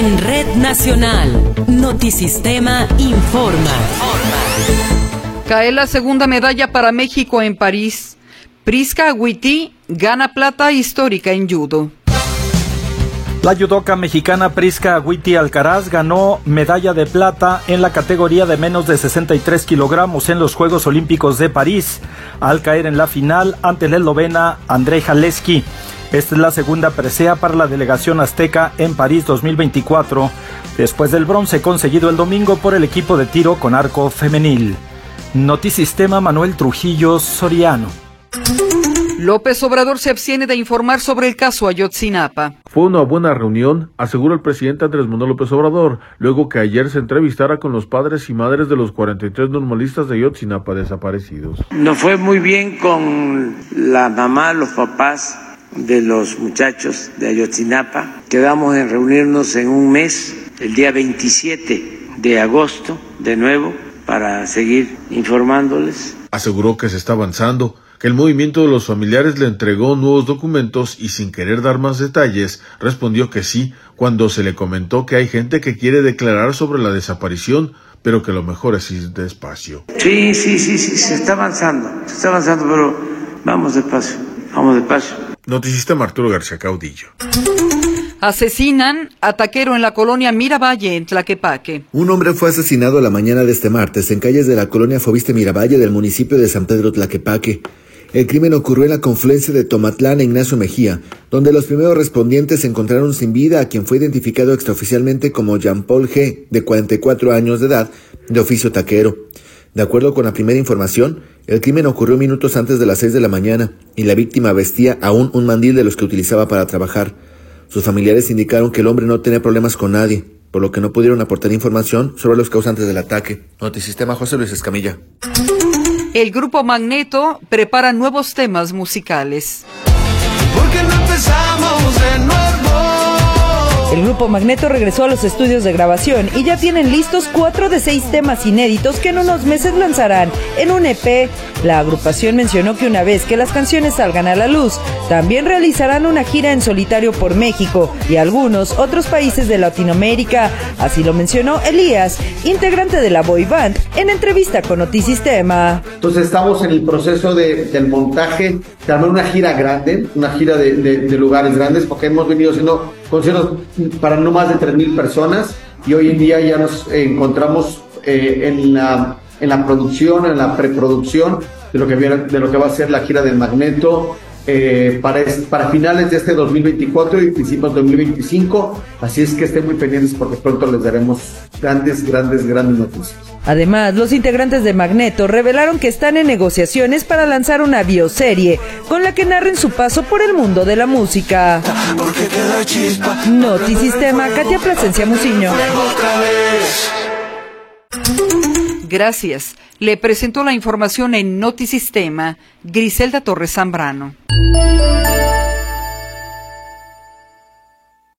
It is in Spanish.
En Red Nacional, Notisistema informa. Cae la segunda medalla para México en París. Prisca Agüití gana plata histórica en judo. La judoka mexicana Prisca Agüití Alcaraz ganó medalla de plata en la categoría de menos de 63 kilogramos en los Juegos Olímpicos de París, al caer en la final ante la eslovena Andrej Haleski. Esta es la segunda presea para la delegación azteca en París 2024, después del bronce conseguido el domingo por el equipo de tiro con arco femenil. Notisistema Manuel Trujillo Soriano. López Obrador se abstiene de informar sobre el caso Ayotzinapa. Fue una buena reunión, aseguró el presidente Andrés Manuel López Obrador, luego que ayer se entrevistara con los padres y madres de los 43 normalistas de Ayotzinapa desaparecidos. Nos fue muy bien con la mamá, los papás de los muchachos de Ayotzinapa. Quedamos en reunirnos en un mes, el día 27 de agosto, de nuevo, para seguir informándoles. Aseguró que se está avanzando, que el movimiento de los familiares le entregó nuevos documentos y sin querer dar más detalles, respondió que sí, cuando se le comentó que hay gente que quiere declarar sobre la desaparición, pero que lo mejor es ir despacio. Sí, se está avanzando, pero vamos despacio. Notisistema Arturo García Caudillo. Asesinan a taquero en la colonia Miravalle, en Tlaquepaque. Un hombre fue asesinado la mañana de este martes en calles de la colonia Fobiste Miravalle del municipio de San Pedro Tlaquepaque. El crimen ocurrió en la confluencia de Tomatlán e Ignacio Mejía, donde los primeros respondientes encontraron sin vida a quien fue identificado extraoficialmente como Jean Paul G., de 44 años de edad, de oficio taquero. De acuerdo con la primera información, el crimen ocurrió minutos antes de las 6 de la mañana y la víctima vestía aún un mandil de los que utilizaba para trabajar. Sus familiares indicaron que el hombre no tenía problemas con nadie, por lo que no pudieron aportar información sobre los causantes del ataque. Notisistema José Luis Escamilla. El grupo Magneto prepara nuevos temas musicales. Porque no empezamos de nuevo. El grupo Magneto regresó a los estudios de grabación y ya tienen listos 4 de 6 temas inéditos que en unos meses lanzarán en un EP. La agrupación mencionó que una vez que las canciones salgan a la luz, también realizarán una gira en solitario por México y algunos otros países de Latinoamérica. Así lo mencionó Elías, integrante de la boy band, en entrevista con Notisistema. Entonces estamos en el proceso del montaje, de armar una gira grande, una gira de lugares grandes, porque hemos venido haciendo conciertos para no más de 3,000 personas y hoy en día ya nos encontramos en la producción, en la preproducción de lo que va a ser la gira del Magneto para finales de este 2024 y principios de 2025, así es que estén muy pendientes porque pronto les daremos grandes noticias. Además, los integrantes de Magneto revelaron que están en negociaciones para lanzar una bioserie con la que narren su paso por el mundo de la música. Notisistema, Katia Plasencia Muciño. Gracias. Le presentó la información en Notisistema, Griselda Torres Zambrano.